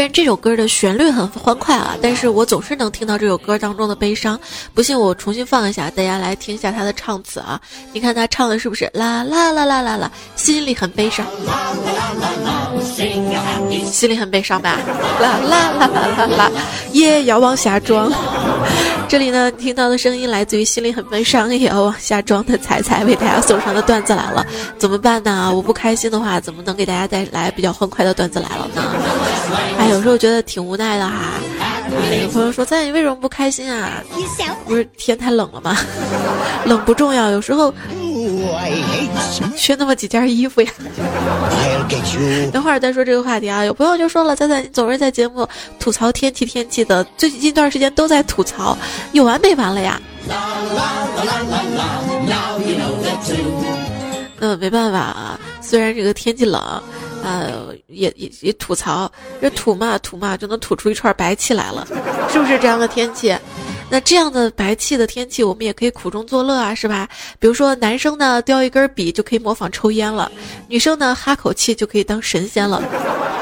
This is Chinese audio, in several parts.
然这首歌的旋律很欢快啊，但是我总是能听到这首歌当中的悲伤。不信我重新放一下，大家来听一下他的唱词啊。你看他唱的是不是啦啦啦啦啦啦，心里很悲伤，心里很悲伤吧，啦啦啦啦啦啦，也要往下装。这里呢听到的声音来自于心里很悲伤也要往下装的彩彩为大家送上的段子来了。怎么办呢？我不开心的话，怎么能给大家带来比较欢快的段子来了呢？哎，有时候觉得挺无奈的哈。有朋友说：“赞，你为什么不开心啊？不是天太冷了吗？冷不重要，有时候缺那么几件衣服呀。”等会儿再说这个话题啊。有朋友就说了：“赞赞，你总是在节目吐槽天气的，最近一段时间都在吐槽，有完没完了呀？”那没办法啊，虽然这个天气冷，也吐槽，这吐嘛就能吐出一串白气来了，是不是这样的天气？那这样的白气的天气，我们也可以苦中作乐啊，是吧？比如说男生呢叼一根笔就可以模仿抽烟了，女生呢哈口气就可以当神仙了。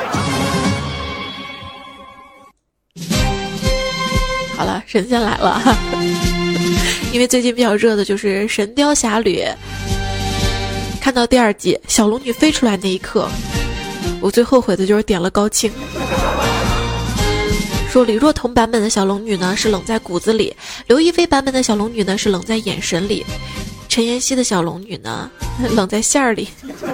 好了，神仙来了，因为最近比较热的就是《神雕侠侣》。看到第2季小龙女飞出来那一刻，我最后悔的就是点了高清。说李若彤版本的小龙女呢是冷在骨子里，刘亦菲版本的小龙女呢是冷在眼神里，陈妍希的小龙女呢冷在馅儿里。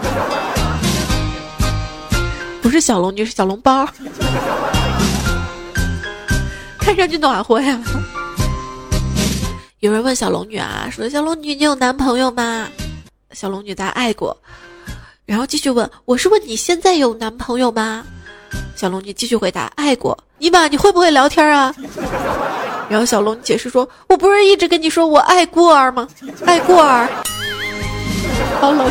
不是小龙女，是小笼包，看上去暖和呀。有人问小龙女啊，说小龙女你有男朋友吗？小龙女答爱过，然后继续问，我是问你现在有男朋友吗？小龙女继续回答爱过。尼玛你会不会聊天啊？然后小龙女解释说，我不是一直跟你说我爱过儿吗？爱过儿。好冷。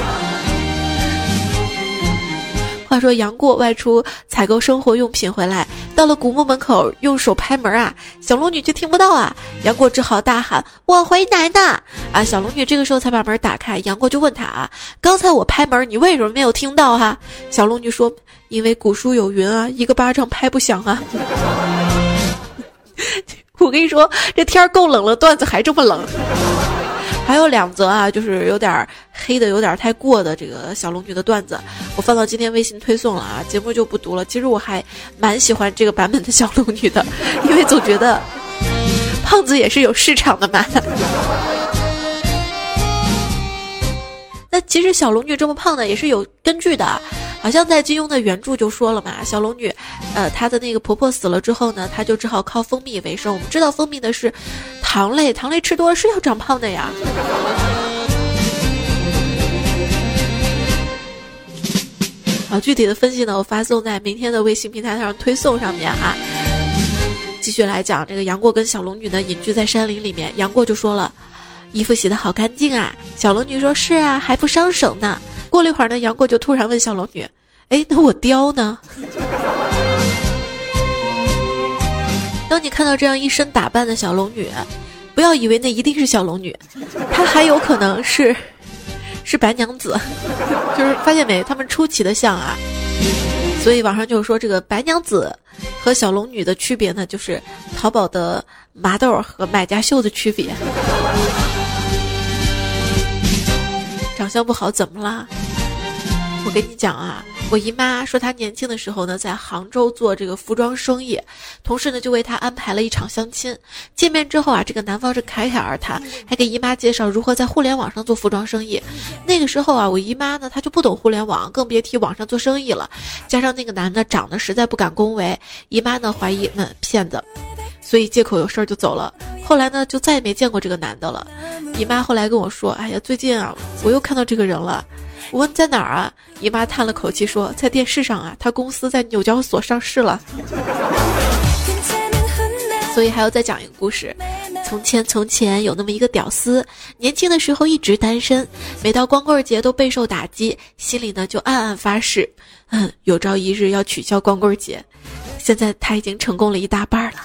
话说杨过外出采购生活用品回来，到了古墓门口用手拍门啊，小龙女却听不到啊，杨过只好大喊我回奶奶啊，小龙女这个时候才把门打开，杨过就问他啊，刚才我拍门你为什么没有听到哈？小龙女说，因为古书有云啊，一个巴掌拍不响啊。我跟你说这天够冷了，段子还这么冷。还有2则啊，就是有点黑的有点太过的这个小龙女的段子，我放到今天微信推送了啊，节目就不读了。其实我还蛮喜欢这个版本的小龙女的，因为总觉得胖子也是有市场的嘛。那其实小龙女这么胖的也是有根据的，好像在金庸的原著就说了嘛，小龙女她的那个婆婆死了之后呢，她就只好靠蜂蜜为生。我们知道蜂蜜的是糖类，糖类吃多了是要长胖的呀。好，具体的分析呢，我发送在明天的微信平台上推送上面啊。继续来讲这个杨过跟小龙女呢隐居在山林里面，杨过就说了，衣服洗得好干净啊。小龙女说，是啊，还不伤手呢。过了一会儿呢，杨过就突然问小龙女，哎，那我貂呢？当你看到这样一身打扮的小龙女，不要以为那一定是小龙女，她还有可能是白娘子。就是发现没，他们出奇的像啊。所以网上就是说，这个白娘子和小龙女的区别呢，就是淘宝的麻豆和买家秀的区别。长相不好怎么啦？我跟你讲啊，我姨妈说她年轻的时候呢，在杭州做这个服装生意，同事呢就为她安排了一场相亲。见面之后啊，这个男方是侃侃而谈，还给姨妈介绍如何在互联网上做服装生意。那个时候啊，我姨妈呢她就不懂互联网，更别提网上做生意了。加上那个男的长得实在不敢恭维，姨妈呢怀疑骗子，所以借口有事儿就走了。后来呢就再也没见过这个男的了。姨妈后来跟我说，哎呀，最近啊我又看到这个人了。我问在哪儿啊？姨妈叹了口气说，在电视上啊，他公司在纽交所上市了。所以还要再讲一个故事。从前有那么一个屌丝，年轻的时候一直单身，每到光棍节都备受打击，心里呢就暗暗发誓，有朝一日要取消光棍节。现在他已经成功了一大半了。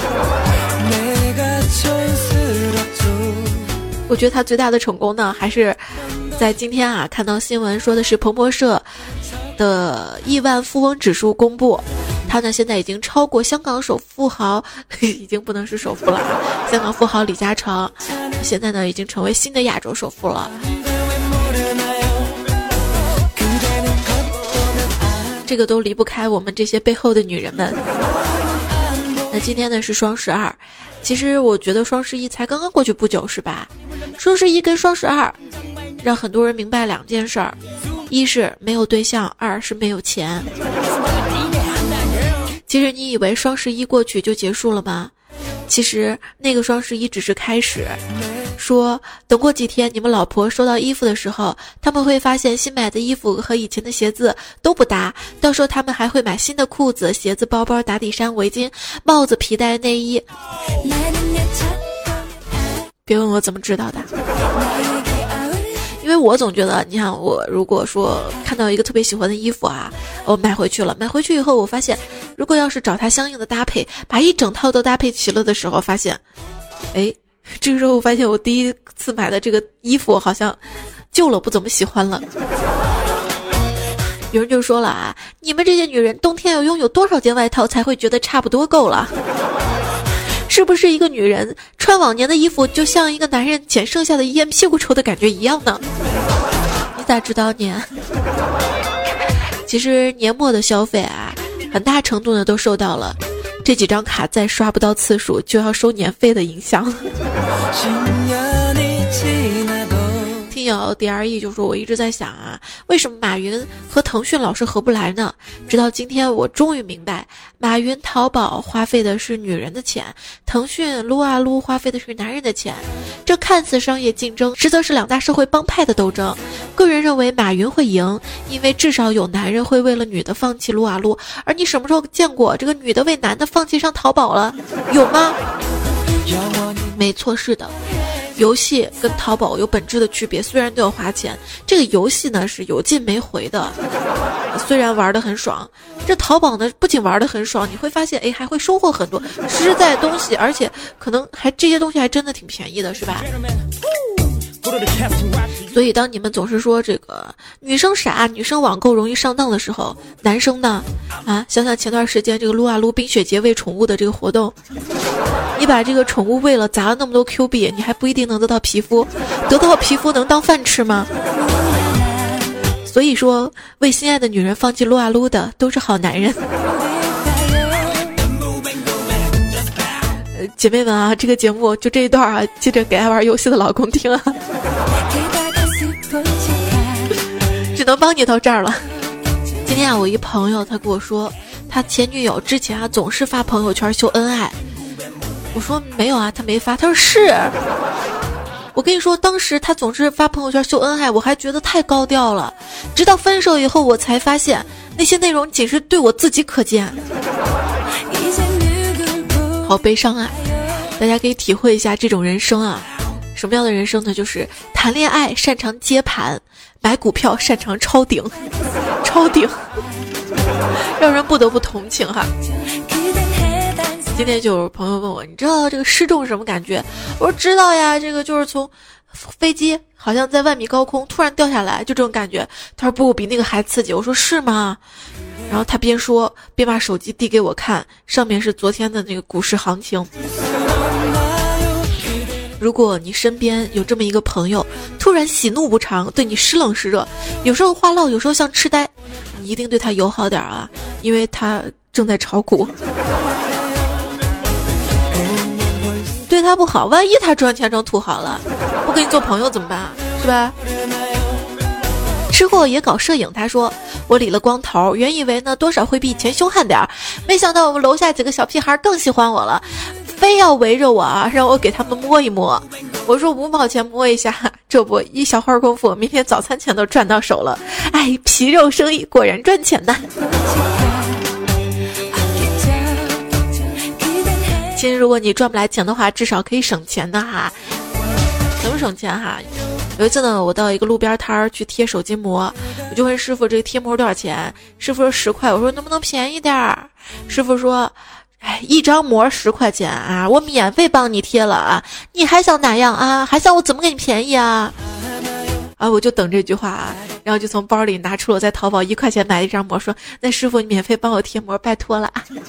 我觉得他最大的成功呢，还是在今天啊，看到新闻说的是彭博社的亿万富翁指数公布， 他呢现在已经超过香港首富豪，已经不能是首富了，香港富豪李嘉诚，现在呢已经成为新的亚洲首富了。这个都离不开我们这些背后的女人们。那今天呢是双12，其实我觉得双11才刚刚过去不久，是吧？双11跟双12让很多人明白2件事儿，一是没有对象，2是没有钱。其实你以为双11过去就结束了吗？其实那个双11只是开始，说等过几天你们老婆收到衣服的时候，他们会发现新买的衣服和以前的鞋子都不搭，到时候他们还会买新的裤子、鞋子、包包、打底衫、围巾、帽子、皮带、内衣。别问我怎么知道的，因为我总觉得，你看我如果说看到一个特别喜欢的衣服啊，我买回去了，买回去以后我发现，如果要是找它相应的搭配，把一整套都搭配齐了的时候，发现，这个时候我发现我第一次买的这个衣服好像旧了，不怎么喜欢了。有人就说了啊，你们这些女人冬天要拥有多少件外套才会觉得差不多够了？是不是一个女人穿往年的衣服就像一个男人捡剩下的烟屁股臭的感觉一样呢？你咋知道呢？其实年末的消费啊，很大程度呢都受到了这几张卡再刷不到次数就要收年费的影响。听友 DRE 就说，我一直在想啊，为什么马云和腾讯老是合不来呢？直到今天我终于明白，马云淘宝花费的是女人的钱，腾讯撸啊撸花费的是男人的钱。这看似商业竞争，实则是2大社会帮派的斗争。个人认为马云会赢，因为至少有男人会为了女的放弃撸啊撸，而你什么时候见过这个女的为男的放弃上淘宝了？有吗？没错，是的。游戏跟淘宝有本质的区别，虽然都要花钱，这个游戏呢是有进没回的，虽然玩得很爽，这淘宝呢不仅玩得很爽，你会发现还会收获很多实实在在的东西，而且可能还这些东西还真的挺便宜的，是吧？所以当你们总是说这个女生傻，女生网购容易上当的时候，男生呢想想前段时间这个撸啊撸冰雪节喂宠物的这个活动，你把这个宠物喂了，砸了那么多 Q 币，你还不一定能得到皮肤，得到皮肤能当饭吃吗？所以说为心爱的女人放弃撸啊撸的都是好男人。姐妹们啊，这个节目就这一段啊，记着给爱玩游戏的老公听啊。只能帮你到这儿了。今天啊，我一朋友他跟我说，他前女友之前总是发朋友圈秀恩爱。我说没有啊，他没发。他说是。我跟你说，当时他总是发朋友圈秀恩爱，我还觉得太高调了。直到分手以后，我才发现那些内容仅是对我自己可见。好悲伤啊！大家可以体会一下这种人生啊。什么样的人生呢？就是谈恋爱擅长接盘，买股票擅长抄顶，抄顶，让人不得不同情哈。今天就有朋友问我，你知道这个失重是什么感觉？我说知道呀，这个就是从飞机好像在万米高空突然掉下来，就这种感觉。他说不，比那个还刺激。我说是吗？然后他边说边把手机递给我看，上面是昨天的那个股市行情。如果你身边有这么一个朋友，突然喜怒无常，对你时冷时热，有时候话唠，有时候像痴呆，你一定对他友好点啊，因为他正在炒股。对他不好，万一他赚钱成土豪了，不跟你做朋友怎么办？是吧？吃货也搞摄影，他说我理了光头，原以为呢多少会比以前凶悍点儿，没想到我们楼下几个小屁孩更喜欢我了，非要围着我啊，让我给他们摸一摸。我说5毛钱摸一下，这不一小会儿功夫，明天早餐钱都赚到手了。哎，皮肉生意果然赚钱呐。其实如果你赚不来钱的话，至少可以省钱的哈。怎么省钱哈？有一次呢，我到一个路边摊儿去贴手筋膜，我就问师傅这个贴膜多少钱？师傅说10块，我说能不能便宜点儿？师傅说，一张膜10块钱啊，我免费帮你贴了啊，你还想哪样啊？还想我怎么给你便宜啊？啊，我就等这句话啊， 然后就从包里拿出了我在淘宝1块钱买的一张膜，说那师傅你免费帮我贴膜，拜托了。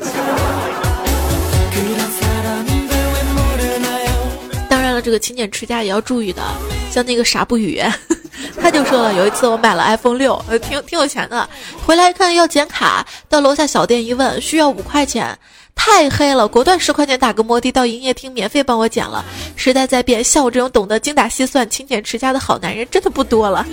当然了，这个勤俭持家也要注意的，像那个傻不语他就说了，有一次我买了 iPhone 6，挺有钱的，回来看要剪卡，到楼下小店一问，需要5块钱，太黑了，果断10块钱打个摩的到营业厅免费帮我剪了。时代在变，像我这种懂得精打细算、勤俭持家的好男人真的不多了。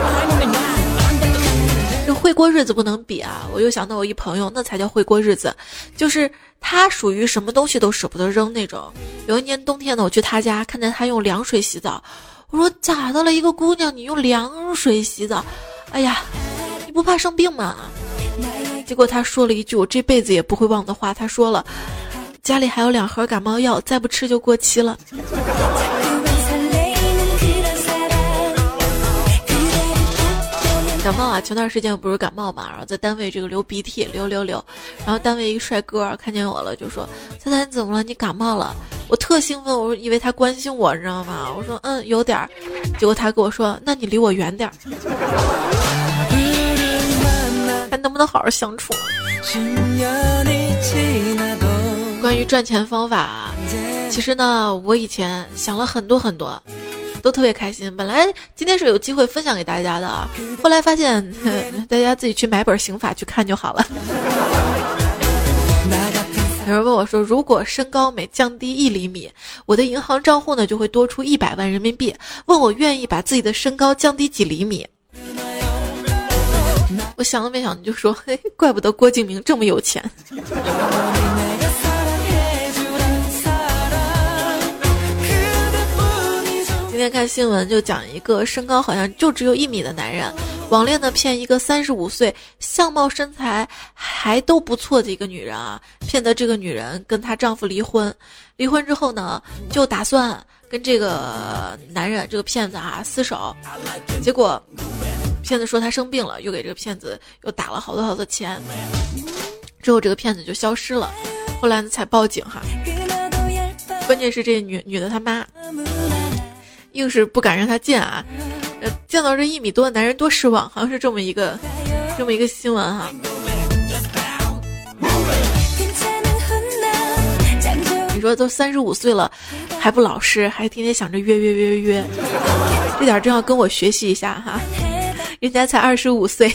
这会过日子不能比啊！我又想到我一朋友，那才叫会过日子，就是他属于什么东西都舍不得扔那种。有一年冬天呢，我去他家，看见他用凉水洗澡，我说咋的了，一个姑娘你用凉水洗澡，哎呀，你不怕生病吗？结果他说了一句我这辈子也不会忘的话，他说了，家里还有2盒感冒药，再不吃就过期了。感冒啊，前段时间我不是感冒嘛，然后在单位这个流鼻涕，流，然后单位一个帅哥看见我了，就说猜猜你怎么了？你感冒了？我特兴奋，我以为他关心我，你知道吗？我说有点儿，结果他跟我说，那你离我远点儿，还能不能好好相处啊？关于赚钱方法，其实呢，我以前想了很多，都特别开心。本来今天是有机会分享给大家的啊，后来发现大家自己去买本刑法去看就好了。有人问我说，如果身高每降低1厘米，我的银行账户呢就会多出100万人民币，问我愿意把自己的身高降低几厘米。我想都没想就说，嘿，怪不得郭敬明这么有钱。今天看新闻就讲一个身高好像就只有1米的男人，网恋呢骗一个35岁相貌身材还都不错的一个女人啊，骗得这个女人跟她丈夫离婚之后呢，就打算跟这个男人这个骗子啊厮守，结果骗子说他生病了，又给这个骗子又打了好多钱，之后这个骗子就消失了，后来呢才报警哈。关键是这女的他妈硬是不敢让他见啊，见到这1米多的男人多失望，好像是这么一个新闻哈。你说都35岁了还不老实，还天天想着约，这点真要跟我学习一下哈，人家才25岁。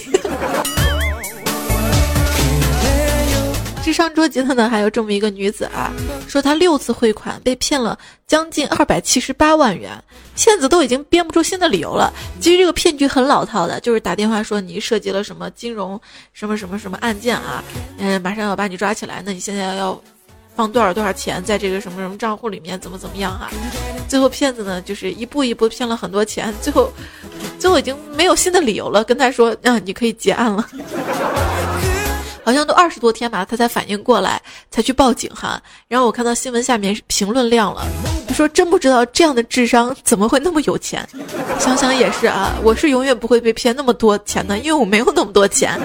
智商捉急的呢还有这么一个女子啊，说她6次汇款被骗了将近278万元，骗子都已经编不出新的理由了。其实这个骗局很老套的，就是打电话说你涉及了什么金融什么案件啊，马上要把你抓起来，那你现在要放多少钱在这个什么账户里面，怎么样哈。最后骗子呢就是一步一步骗了很多钱，最后已经没有新的理由了，跟他说你可以结案了。好像都20多天吧，他才反应过来，才去报警哈。然后我看到新闻下面评论亮了，就说真不知道这样的智商怎么会那么有钱。想想也是啊，我是永远不会被骗那么多钱的，因为我没有那么多钱。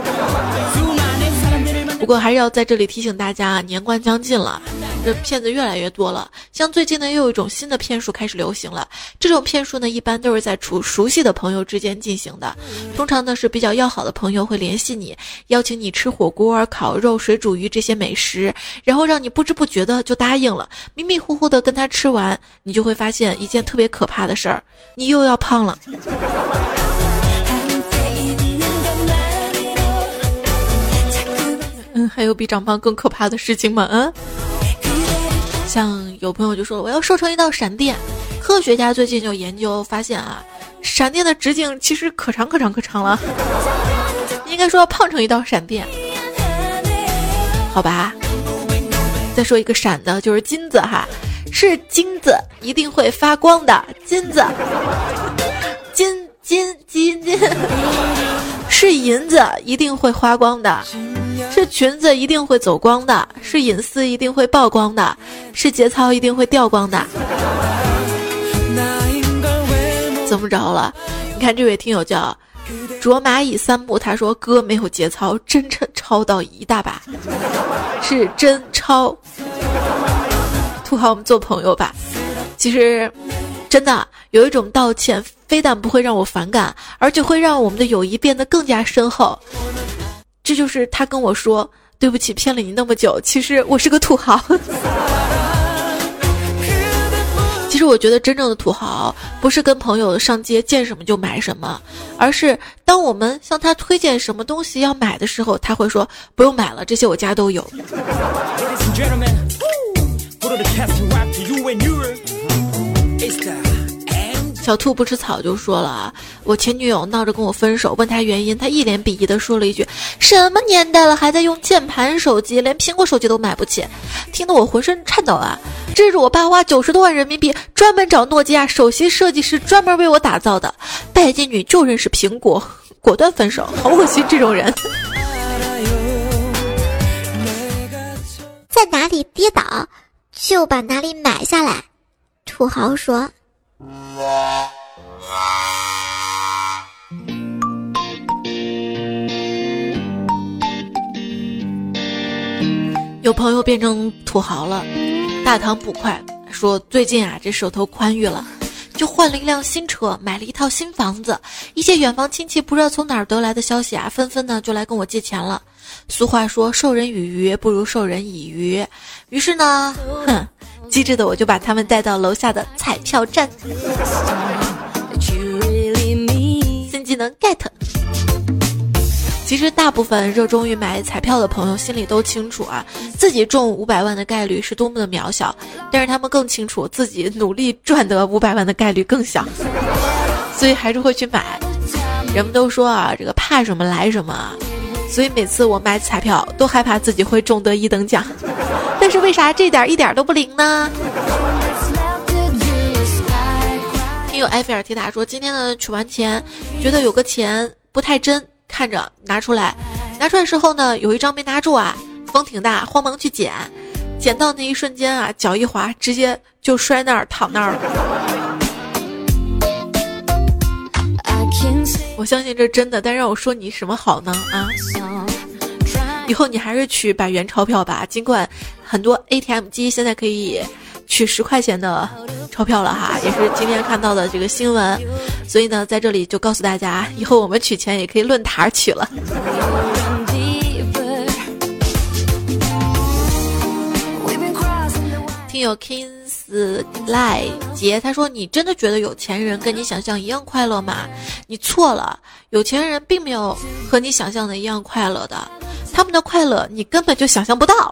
不过还是要在这里提醒大家，年关将近了，这骗子越来越多了。像最近呢，又有一种新的骗术开始流行了。这种骗术呢，一般都是在熟悉的朋友之间进行的。通常呢是比较要好的朋友会联系你，邀请你吃火锅、烤肉、水煮鱼这些美食，然后让你不知不觉的就答应了。迷迷糊糊的跟他吃完，你就会发现一件特别可怕的事儿，你又要胖了。还有比长胖更可怕的事情吗？像有朋友就说我要瘦成一道闪电，科学家最近就研究发现啊，闪电的直径其实可长了，应该说要胖成一道闪电，好吧。再说一个闪的，就是金子哈，是金子一定会发光的，金子，金，是银子一定会发光的，是裙子一定会走光的，是隐私一定会曝光的，是节操一定会掉光的。怎么着了？你看这位听友叫卓蚂蚁3步，他说哥没有节操，真超到一大把，是真超。土豪我们做朋友吧。其实真的，有一种道歉非但不会让我反感，而且会让我们的友谊变得更加深厚。这就是他跟我说对不起骗了你那么久，其实我是个土豪。其实我觉得真正的土豪不是跟朋友上街见什么就买什么，而是当我们向他推荐什么东西要买的时候，他会说不用买了，这些我家都有。小兔不吃草就说了啊，我前女友闹着跟我分手，问她原因，她一脸鄙夷的说了一句：什么年代了还在用键盘手机，连苹果手机都买不起，听得我浑身颤抖啊！这是我爸花90多万人民币专门找诺基亚首席设计师专门为我打造的，拜金女就认识苹果，果断分手，好恶心这种人。 在哪里跌倒就把哪里买下来，土豪说。 有朋友变成土豪了，大唐捕快说最近啊这手头宽裕了，就换了一辆新车，买了一套新房子。一些远房亲戚不知道从哪儿得来的消息啊，纷纷呢就来跟我借钱了。俗话说授人以鱼不如授人以渔，于是呢机智的我就把他们带到楼下的彩票站。新技能 get。 其实大部分热衷于买彩票的朋友心里都清楚啊，自己中500万的概率是多么的渺小，但是他们更清楚自己努力赚得500万的概率更小，所以还是会去买。人们都说啊，这个怕什么来什么啊，所以每次我买彩票都害怕自己会中得1等奖，但是为啥这点一点都不灵呢？听友埃菲尔铁塔说，今天呢取完钱觉得有个钱不太真，看着拿出来时候呢有一张没拿住啊，风挺大，慌忙去捡到那一瞬间啊，脚一滑直接就摔那儿躺那儿了。我相信这真的，但让我说你什么好呢啊？以后你还是取百元钞票吧，尽管很多 ATM 机现在可以取10块钱的钞票了哈，也是今天看到的这个新闻，所以呢在这里就告诉大家，以后我们取钱也可以论坛取了。听友 Kings 赖杰他说，你真的觉得有钱人跟你想象一样快乐吗？你错了，有钱人并没有和你想象的一样快乐的，他们的快乐你根本就想象不到。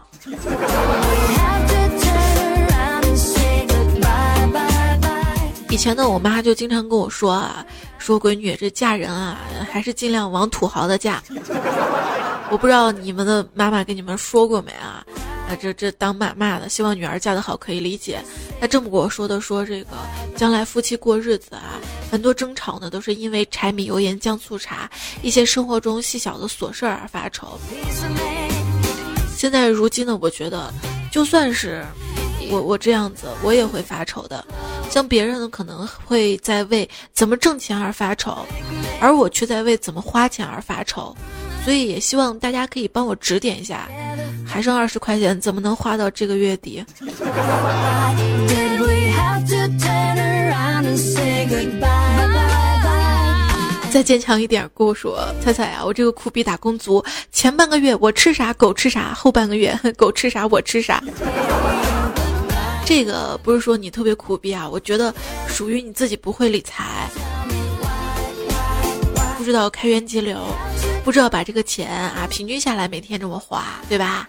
以前呢我妈就经常跟我说啊，说闺女这嫁人啊还是尽量往土豪的嫁。我不知道你们的妈妈跟你们说过没啊？这当妈妈的希望女儿嫁得好可以理解，她这么跟我说的，说这个将来夫妻过日子啊，很多争吵呢都是因为柴米油盐酱醋茶一些生活中细小的琐事而发愁。现在如今呢，我觉得就算是我这样子我也会发愁的，像别人呢可能会在为怎么挣钱而发愁，而我却在为怎么花钱而发愁。所以也希望大家可以帮我指点一下，还剩20块钱怎么能花到这个月底。再坚强一点跟我说，彩彩啊，我这个苦逼打工族，前半个月我吃啥狗吃啥，后半个月狗吃啥我吃啥。这个不是说你特别苦逼啊，我觉得属于你自己不会理财，不知道开源节流，不知道把这个钱啊平均下来每天这么花，对吧？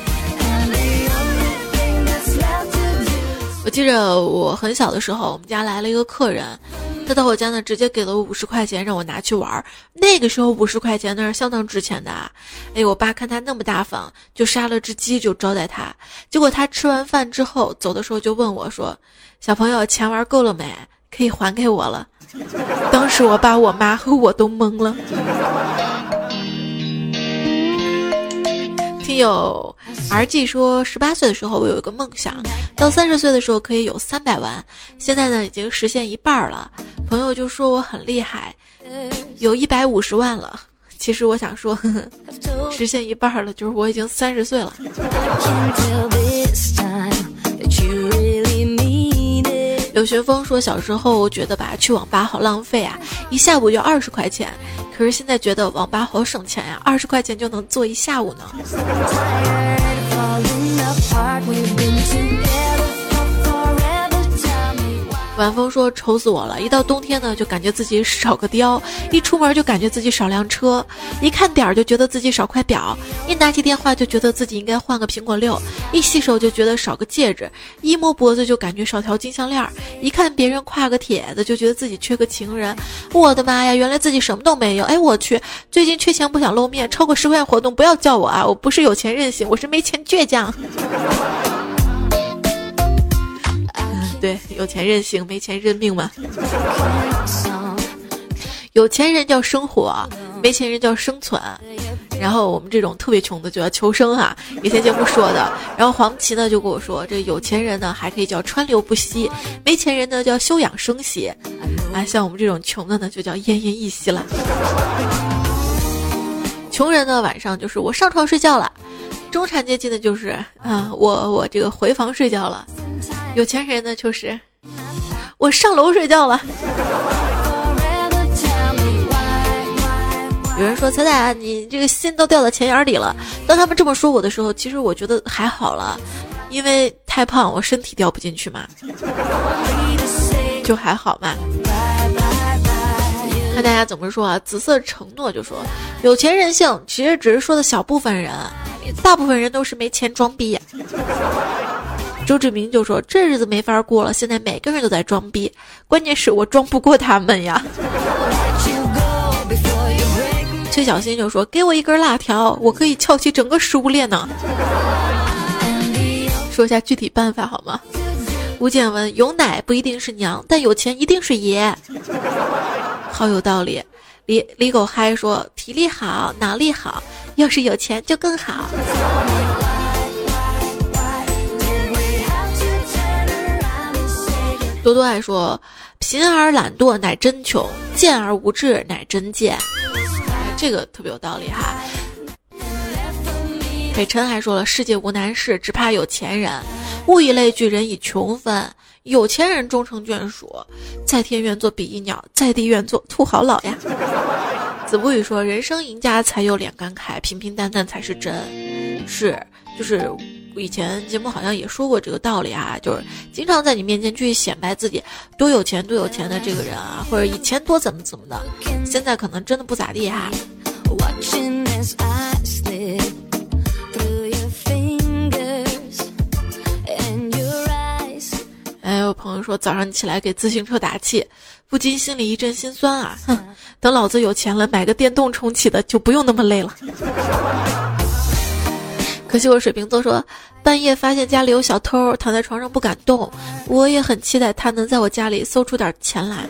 我记着我很小的时候，我们家来了一个客人，他到我家呢直接给了我50块钱让我拿去玩，那个时候50块钱那是相当值钱的啊。我爸看他那么大方，就杀了只鸡就招待他。结果他吃完饭之后走的时候就问我说，小朋友钱玩够了没？可以还给我了。当时我爸我妈和我都懵了。听友 RG 说，18岁的时候我有一个梦想，到30岁的时候可以有300万，现在呢已经实现一半了。朋友就说我很厉害，有150万了。其实我想说实现一半了，就是我已经30岁了。有有旋风说小时候觉得吧去网吧好浪费啊，一下午就20块钱，可是现在觉得网吧好省钱呀，20块钱就能坐一下午呢。晚风说愁死我了，一到冬天呢就感觉自己少个貂，一出门就感觉自己少辆车，一看点儿就觉得自己少块表，一拿起电话就觉得自己应该换个苹果6，一洗手就觉得少个戒指，一摸脖子就感觉少条金项链，一看别人挎个帖子就觉得自己缺个情人。我的妈呀，原来自己什么都没有。哎，我去，最近缺钱不想露面，超过10块钱活动不要叫我啊，我不是有钱任性，我是没钱倔强。对，有钱任性，没钱认命嘛。有钱人叫生活，没钱人叫生存。然后我们这种特别穷的就要求生哈，以前节目说的。然后黄芪呢就跟我说，这有钱人呢还可以叫川流不息，没钱人呢叫休养生息。啊，像我们这种穷的呢就叫奄奄一息了。穷人呢晚上就是我上床睡觉了，中产阶级的就是我这个回房睡觉了。有钱人呢就是我上楼睡觉了。有人说彩彩你这个心都掉到钱眼里了，当他们这么说我的时候，其实我觉得还好了，因为太胖我身体掉不进去嘛，就还好嘛。看大家怎么说啊，紫色承诺就说有钱任性其实只是说的小部分人，大部分人都是没钱装逼。周志明就说这日子没法过了，现在每个人都在装逼，关键是我装不过他们呀。崔小新就说给我一根辣条，我可以撬起整个食物链呢。说一下具体办法好吗？吴建文有奶不一定是娘，但有钱一定是爷。好有道理。李狗嗨说体力好脑力好，要是有钱就更好。多多爱说贫而懒惰乃真穷，贱而无志乃真贱。这个特别有道理哈。北辰还说了世界无难事，只怕有钱人，物以类聚，人以穷分，有钱人终成眷属，在天愿做比翼鸟，在地愿做土豪佬呀。子不语说人生赢家才有脸感慨，平平淡淡才是真。是，就是以前节目好像也说过这个道理啊，就是经常在你面前去显摆自己多有钱多有钱的这个人啊，或者以前多怎么怎么的，现在可能真的不咋地哈。哎，有朋友说早上起来给自行车打气，不禁心里一阵心酸啊！哼，等老子有钱了，买个电动重启的就不用那么累了。可惜我水瓶座说半夜发现家里有小偷，躺在床上不敢动，我也很期待他能在我家里搜出点钱来。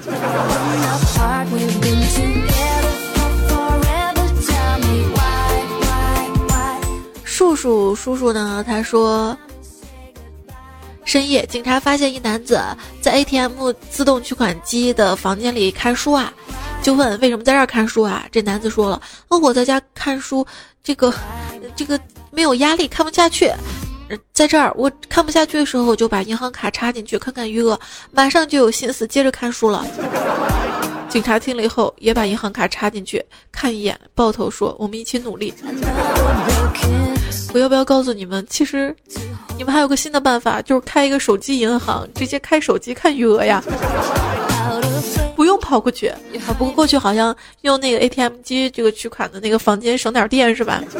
叔叔呢，他说深夜警察发现一男子在 ATM 自动取款机的房间里看书啊，就问为什么在这儿看书啊？这男子说了，我在家看书，这个没有压力，看不下去。在这儿我看不下去的时候，我就把银行卡插进去看看余额，马上就有心思接着看书了。警察听了以后也把银行卡插进去看一眼，抱头说我们一起努力。我要不要告诉你们，其实你们还有个新的办法，就是开一个手机银行，直接开手机看余额呀，不用跑过去。不过过去好像用那个 ATM 机这个取款的那个房间省点电是吧？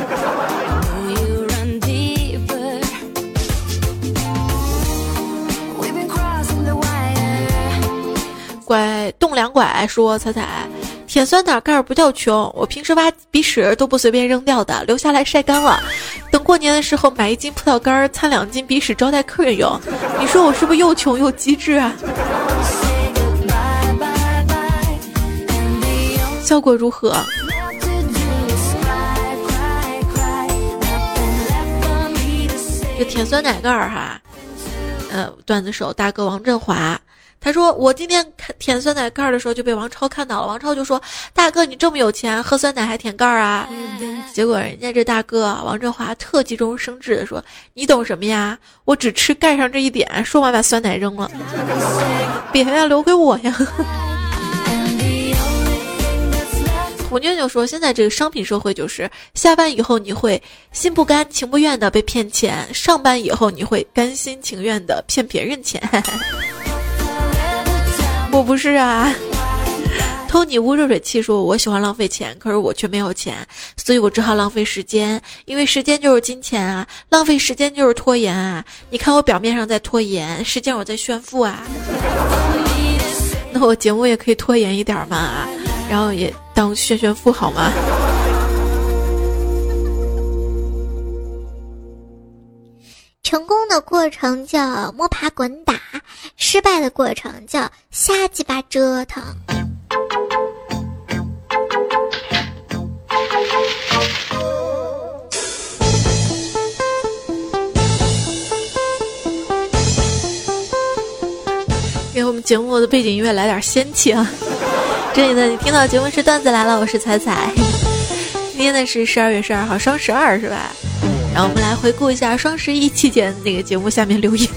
栋梁拐说彩彩舔酸奶盖不叫穷，我平时挖鼻屎都不随便扔掉的，留下来晒干了，等过年的时候买1斤葡萄干掺2斤鼻屎招待客人用。你说我是不是又穷又机智啊？效果如何？这舔酸奶盖哈，段子手大哥王振华他说我今天舔酸奶盖的时候就被王超看到了，王超就说大哥你这么有钱，喝酸奶还舔盖啊？结果人家这大哥王振华特急中生智的说，你懂什么呀？我只吃盖上这一点。说完把酸奶扔了。别呀，留给我呀。虎妞妞说，现在这个商品社会就是下班以后你会心不甘情不愿的被骗钱，上班以后你会甘心情愿的骗别人钱。我不是啊。偷你屋热水器说，我喜欢浪费钱，可是我却没有钱，所以我只好浪费时间，因为时间就是金钱啊，浪费时间就是拖延啊。你看我表面上在拖延，实际上我在炫富啊。那我节目也可以拖延一点嘛，然后也当炫富好吗？ 成功的过程叫摸爬滚打，失败的过程叫瞎鸡巴折腾。 给我们节目的背景音乐来点仙气啊！这里呢，你听到节目是段子来了，我是彩彩。今天呢是12月12号，双12是吧？然后我们来回顾一下双11期间那个节目下面留言。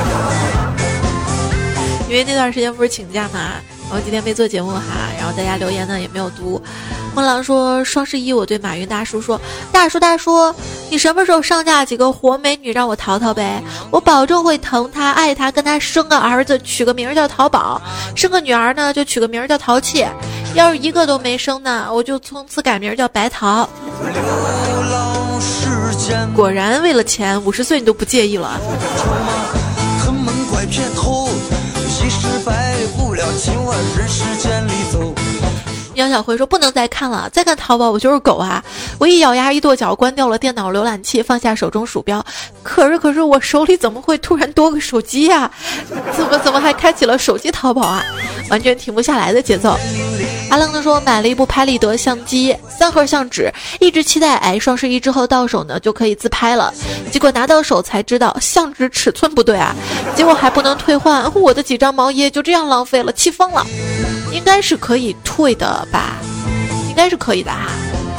因为那段时间不是请假嘛，然后今天没做节目哈，然后大家留言呢也没有读。梦郎说，双11我对马云大叔说，大叔，你什么时候上架几个活美女让我淘淘呗？我保证会疼她爱她，跟她生个儿子取个名叫淘宝，生个女儿呢就取个名叫淘气，要是一个都没生呢，我就从此改名叫白淘。果然为了钱，50岁你都不介意了。杨小辉说，不能再看了，再看淘宝我就是狗啊！我一咬牙一跺脚关掉了电脑浏览器，放下手中鼠标，可是我手里怎么会突然多个手机呀？怎么还开启了手机淘宝啊？完全停不下来的节奏。阿愣的说，买了一部拍立得相机，3盒相纸，一直期待双11之后到手呢就可以自拍了，结果拿到手才知道相纸尺寸不对啊，结果还不能退换，我的几张毛耶就这样浪费了，气疯了。应该是可以退的吧，应该是可以的哈。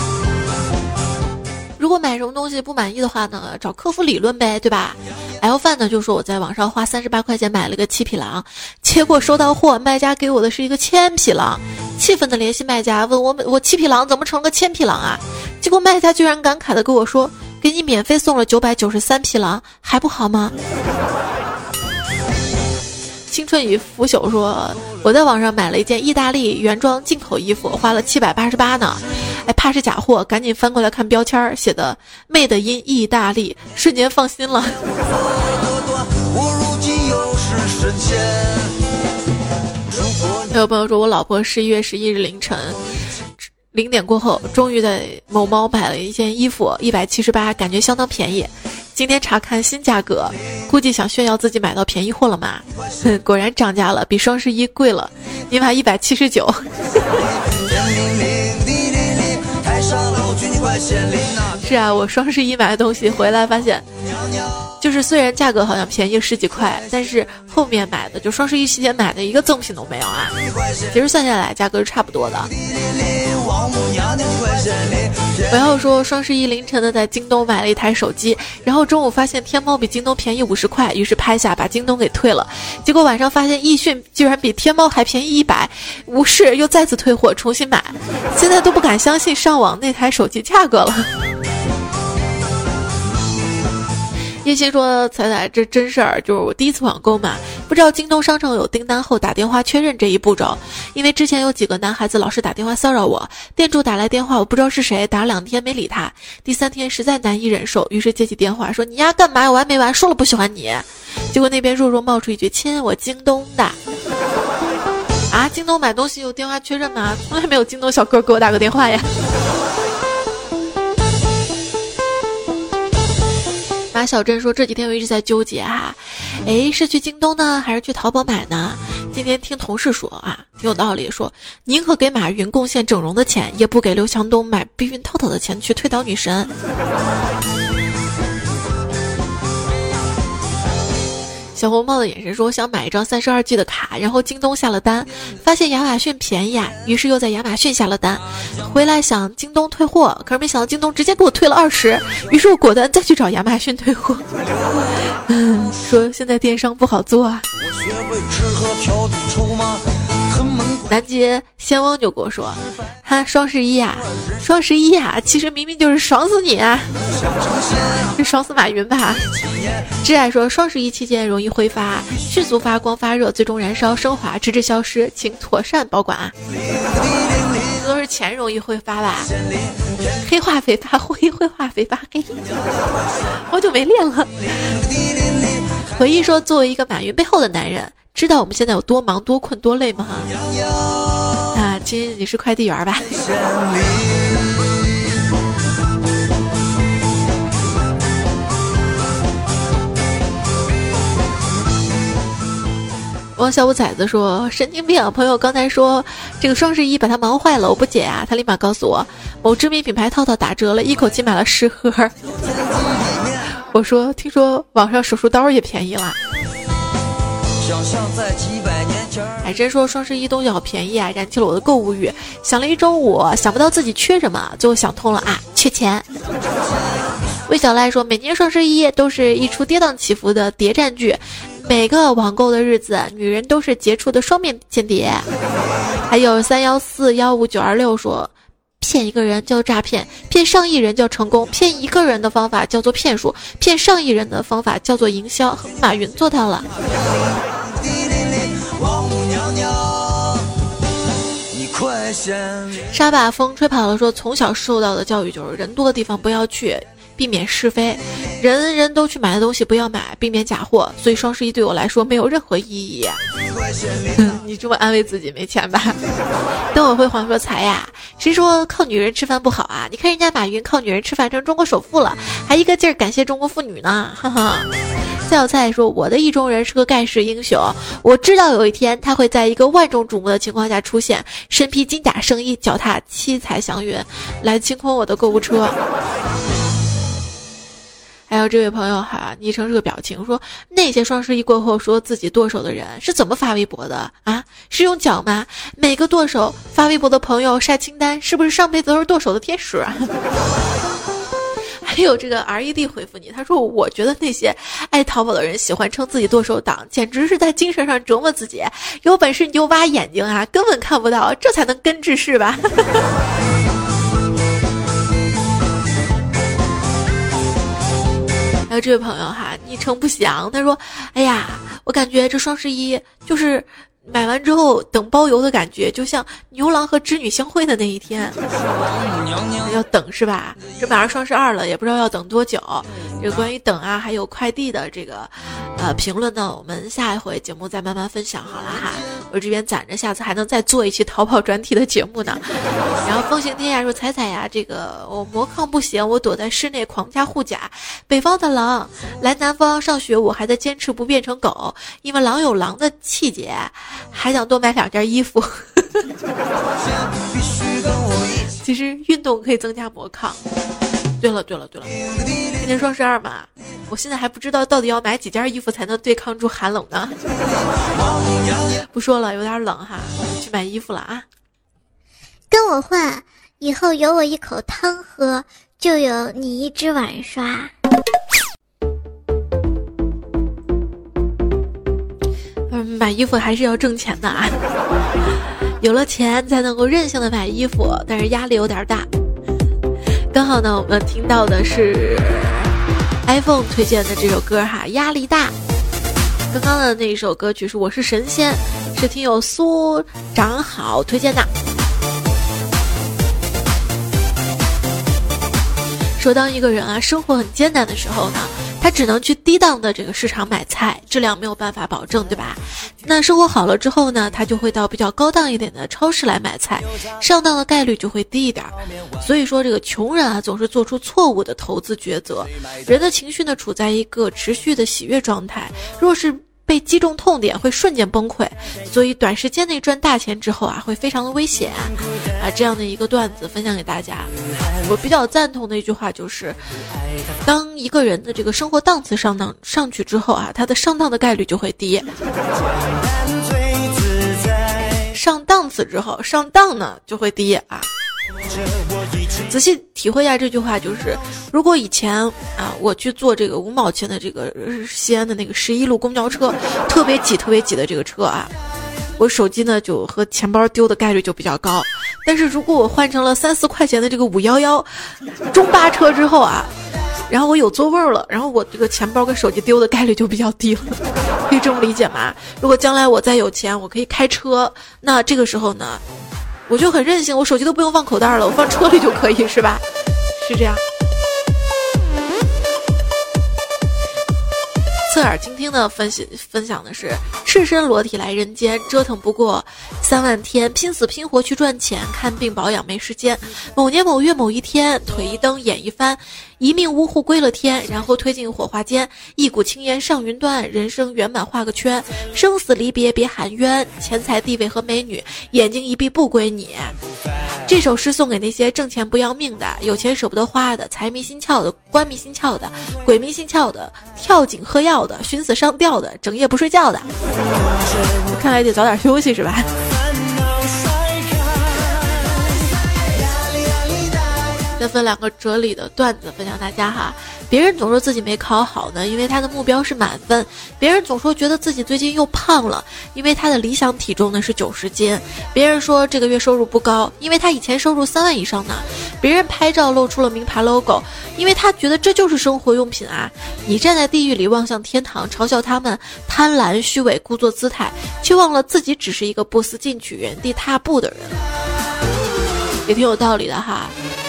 如果买什么东西不满意的话呢，找客服理论呗，对吧？ L 范呢就说我在网上花38块钱买了个7匹狼，结果收到货卖家给我的是一个1000匹狼，气愤的联系卖家问我7匹狼怎么成了个1000匹狼啊？结果卖家居然感慨的跟我说，给你免费送了993匹狼，还不好吗？青春已腐朽说，我在网上买了一件意大利原装进口衣服，花了788呢。怕是假货，赶紧翻过来看标签，写的 Made in 意大利，瞬间放心了。有朋友说，我老婆11月11日凌晨0点过后，终于在某猫买了一件衣服，178，感觉相当便宜。今天查看新价格，估计想炫耀自己买到便宜货了嘛？果然涨价了，比双11贵了，你买179。是啊，我双11买的东西回来发现，就是虽然价格好像便宜10几块，但是后面买的就双11期间买的一个赠品都没有啊。其实算下来价格是差不多的。我要说双11凌晨的在京东买了一台手机，然后中午发现天猫比京东便宜50块，于是拍下把京东给退了。结果晚上发现易迅居然比天猫还便宜100，无视又再次退货重新买，现在都不敢相信上网那台手机价格了。叶欣说，彩彩这真事儿，就是我第一次网购嘛，不知道京东商城有订单后打电话确认这一步骤，因为之前有几个男孩子老是打电话骚扰我，店主打来电话我不知道是谁，打了2天没理他，第3天实在难以忍受，于是接起电话说，你丫干嘛，有完没完，说了不喜欢你。结果那边弱弱冒出一句，亲，我京东的。啊，京东买东西有电话确认吗？从来没有京东小哥给我打个电话呀。马小珍说，这几天我一直在纠结哈，是去京东呢还是去淘宝买呢？今天听同事说啊，挺有道理，说宁可给马云贡献整容的钱，也不给刘强东买避孕套套的钱去推倒女神。 小红帽的眼神说想买一张32G 的卡，然后京东下了单，发现亚马逊便宜啊，于是又在亚马逊下了单，回来想京东退货，可是没想到京东直接给我退了20，于是我果断再去找亚马逊退货。说现在电商不好做啊。南极仙翁就跟我说，双十一啊，其实明明就是爽死你啊，是爽死马云吧。挚爱说双十一期间容易挥发，迅速发光发热，最终燃烧升华，直至消失，请妥善保管啊。这都是钱容易挥发吧，黑化肥发灰，灰化肥发黑，好久没练了。回忆说作为一个马云背后的男人，知道我们现在有多忙多困多累吗？啊，亲，你是快递员吧？王小五崽子说神经病，朋友刚才说这个双十一把他忙坏了，我不解啊，他立马告诉我某知名品牌套套打折了，一口气买了10盒。我说听说网上手术刀也便宜了。还真说双十一东西好便宜啊，燃起了我的购物欲，想了一周午，想不到自己缺什么，最后想通了啊，缺钱。魏小赖说每年双十一都是一出跌宕起伏的谍战剧，每个网购的日子女人都是杰出的双面间谍。还有3141596说骗一个人叫诈骗，骗上亿人叫成功，骗一个人的方法叫做骗术，骗上亿人的方法叫做营销。马云做到了。沙把风吹跑了说从小受到的教育就是人多的地方不要去，避免是非，人人都去买的东西不要买，避免假货，所以双十一对我来说没有任何意义。你这么安慰自己没钱吧？等我辉煌说财呀，谁说靠女人吃饭不好啊？你看人家马云靠女人吃饭成中国首富了，还一个劲儿感谢中国妇女呢，哈哈。蔡小蔡说我的意中人是个盖世英雄，我知道有一天他会在一个万众瞩目的情况下出现，身披金甲圣衣，脚踏七彩祥云，来清空我的购物车。还有这位朋友哈，昵称是个表情，说那些双十一过后说自己剁手的人是怎么发微博的啊？是用脚吗？每个剁手发微博的朋友晒清单，是不是上辈子都是剁手的天使啊？还有这个 RED 回复你，他说我觉得那些爱淘宝的人喜欢称自己剁手党，简直是在精神上折磨自己，有本事你就挖眼睛啊，根本看不到，这才能根治是吧？还有这位朋友哈，昵称不详，他说哎呀，我感觉这双十一就是买完之后等包邮的感觉，就像牛郎和织女相会的那一天。要等是吧？这马上双12了，也不知道要等多久。这个关于等啊，还有快递的这个评论呢，我们下一回节目再慢慢分享好了哈。我这边攒着，下次还能再做一期淘宝专题的节目呢。然后风行天涯说彩彩呀，这个我魔抗不行，我躲在室内狂加护甲。北方的狼来南方上学，我还在坚持不变成狗，因为狼有狼的气节，还想多买2件衣服。其实运动可以增加魔抗。对了，今天双12嘛，我现在还不知道到底要买几件衣服才能对抗住寒冷呢。不说了，有点冷哈，去买衣服了啊。 跟我换，以后有我一口汤喝，就有你一只碗刷。 买衣服还是要挣钱的啊。有了钱才能够任性的买衣服，但是压力有点大。刚好呢，我们听到的是 iPhone 推荐的这首歌哈，压力大。刚刚的那一首歌曲是我是神仙，是听友苏长好推荐的。说当一个人啊生活很艰难的时候呢，他只能去低档的这个市场买菜，质量没有办法保证，对吧？那生活好了之后呢，他就会到比较高档一点的超市来买菜，上当的概率就会低一点。所以说这个穷人啊总是做出错误的投资抉择，人的情绪呢处在一个持续的喜悦状态，若是被击中痛点会瞬间崩溃，所以短时间内赚大钱之后啊会非常的危险啊这样的一个段子分享给大家。我比较赞同的一句话就是，当一个人的这个生活档次上去之后啊，他的上当的概率就会低。上档次之后，上当呢就会低啊。仔细体会一下这句话，就是如果以前啊，我去坐这个5毛钱的这个西安的那个11路公交车，特别挤的这个车啊，我手机呢就和钱包丢的概率就比较高。但是如果我换成了3-4块钱的这个511中巴车之后啊，然后我有座位了，然后我这个钱包跟手机丢的概率就比较低了，可以这么理解吗？如果将来我再有钱，我可以开车，那这个时候呢，我就很任性，我手机都不用放口袋了，我放车里就可以，是吧？是这样。侧耳倾听的分享的是：赤身裸体来人间，折腾不过3万天，拼死拼活去赚钱，看病保养没时间。某年某月某一天，腿一蹬眼一翻，一命呜呼归了天，然后推进火化间，一股青烟上云端，人生圆满画个圈，生死离别别喊冤，钱财地位和美女，眼睛一闭不归你。这首诗送给那些挣钱不要命的，有钱舍不得花的，财迷心窍的，官迷心窍的，鬼迷心窍的，跳井喝药的，寻死上吊的，整夜不睡觉的。看来得早点休息是吧？再分2个哲理的段子分享大家哈。别人总说自己没考好呢，因为他的目标是满分；别人总说觉得自己最近又胖了，因为他的理想体重呢是90斤；别人说这个月收入不高，因为他以前收入3万以上呢；别人拍照露出了名牌 logo， 因为他觉得这就是生活用品啊。你站在地狱里望向天堂，嘲笑他们贪婪虚伪故作姿态，却忘了自己只是一个不思进取原地踏步的人。也挺有道理的哈。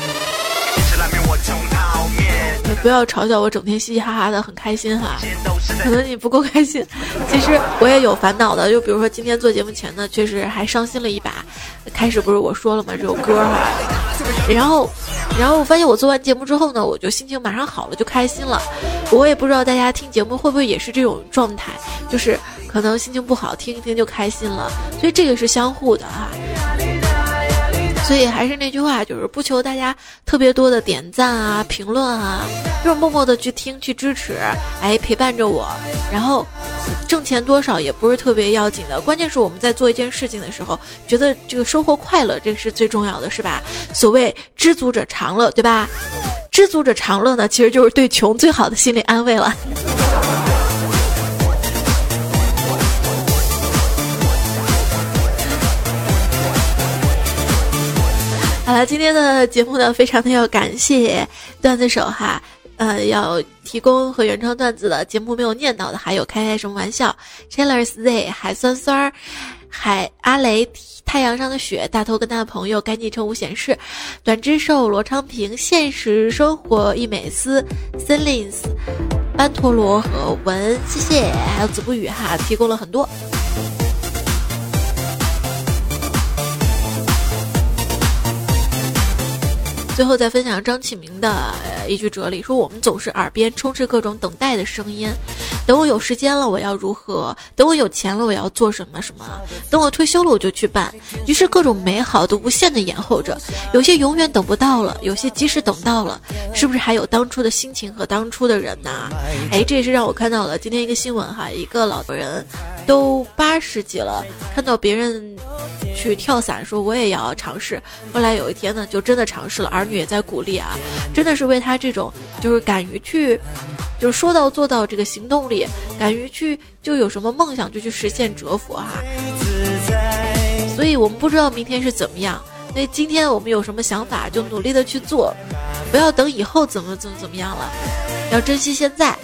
也不要嘲笑我整天嘻嘻哈哈的很开心哈，可能你不够开心，其实我也有烦恼的。就比如说今天做节目前呢，确实还伤心了一把。开始不是我说了吗？这首歌哈，然后我发现我做完节目之后呢，我就心情马上好了，就开心了。我也不知道大家听节目会不会也是这种状态，就是可能心情不好，听一听就开心了。所以这个是相互的哈。所以还是那句话，就是不求大家特别多的点赞啊、评论啊，就是默默的去听、去支持，哎，陪伴着我。然后挣钱多少也不是特别要紧的，关键是我们在做一件事情的时候，觉得这个收获快乐，这是最重要的，是吧？所谓知足者常乐，对吧？知足者常乐呢，其实就是对穷最好的心理安慰了。好了，今天的节目呢，非常的要感谢段子手哈，要提供和原创段子的节目没有念到的，还有开什么玩笑 ，Chalers Z 海酸酸，海阿雷太阳上的雪，大头跟他的朋友该昵称无显示，短之兽罗昌平，现实生活一美思 Silence 班陀罗和文，谢谢，还有子不语哈，提供了很多。最后再分享张启明的一句哲理，说我们总是耳边充斥各种等待的声音，等我有时间了我要如何，等我有钱了我要做什么什么，等我退休了我就去办，于是各种美好都无限的延后着，有些永远等不到了，有些即使等到了，是不是还有当初的心情和当初的人呢？哎，这也是让我看到了今天一个新闻哈，一个老人都80几了，看到别人去跳伞，说我也要尝试，后来有一天呢就真的尝试了，儿女也在鼓励啊，真的是为他这种就是敢于去就是说到做到这个行动力，敢于去就有什么梦想就去实现折服哈。所以我们不知道明天是怎么样，所以今天我们有什么想法就努力的去做，不要等以后怎么样了，要珍惜现在，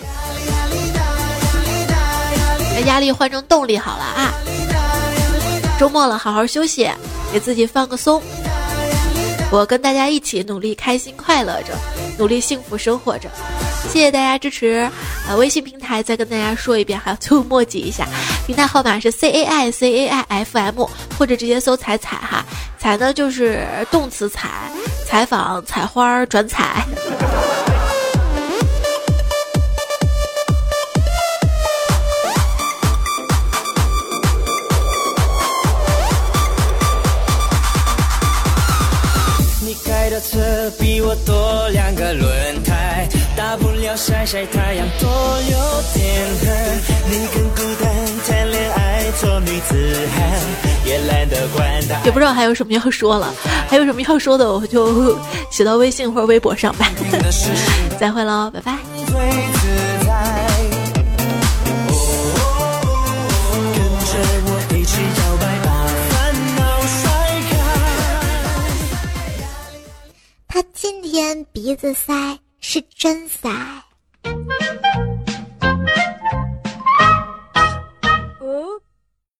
把压力换成动力好了啊。周末了，好好休息，给自己放个松。我跟大家一起努力开心快乐着，努力幸福生活着。谢谢大家支持。微信平台再跟大家说一遍，还要最后墨迹一下，平台号码是 CAICAIFM， 或者直接搜采采哈，采呢就是动词采，采访采花转采。 的比我多2个轮胎，大不了晒晒太阳多有点恨。你更孤单，谈恋爱做女子汉，也懒得管他。 也不知道还有什么要说了，还有什么要说的我就写到微信或者微博上吧。再会喽，拜拜。 他今天鼻子塞是真塞。